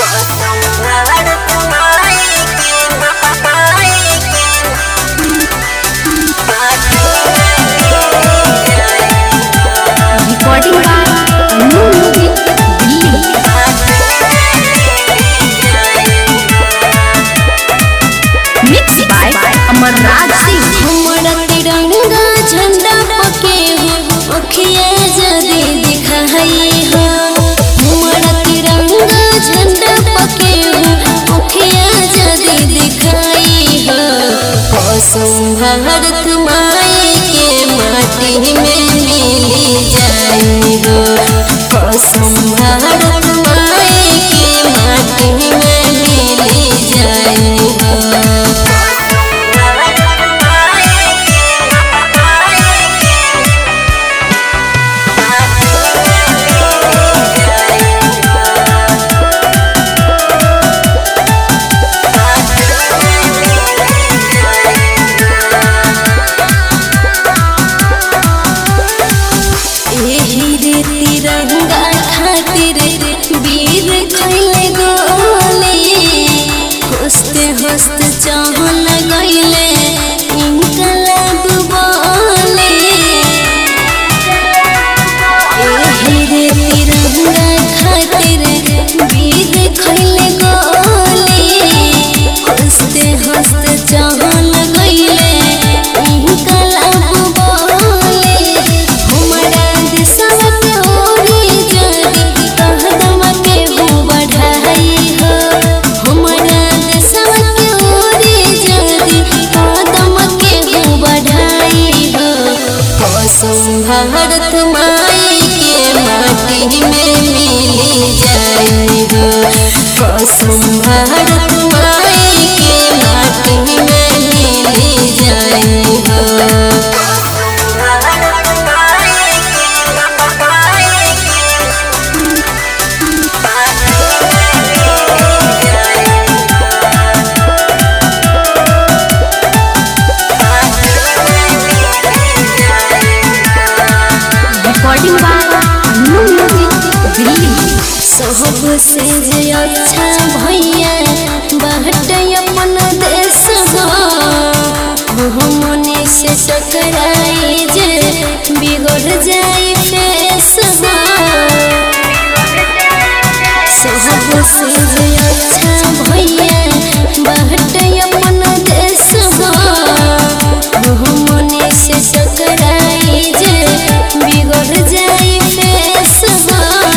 भारत माई के माटी में मिली जाई हो। कसम भारत माई के माटी में मिली जाई हो। तिरंगा खातिर वीर खैले गोले हंसते हंसते चाहल गईले इनकलाब बोले। एही रे तिरंगा खातिर वीर खैले गोले हंसते हंसते चाहल गईले इनकलाब बोले। हमारा देशवा भारत माई के माटी में मिली जाई हो। कसम भारत माई के माटी में मिली जाई हो। सबसे जे अच्छा भैया बाटे अपन देश हो। हमने से टकराई जे बिगड़ जाई फेस हो। सबसे जे अच्छा भैया बाटे अपन देश हो। हमने से टकराई जे बिगड़ जाई फेस हो।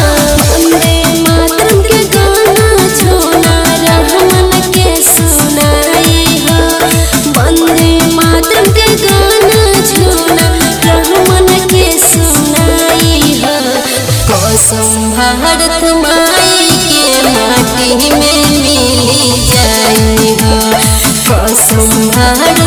भारत माई के माटी में मिली जाई हो। कसम भारत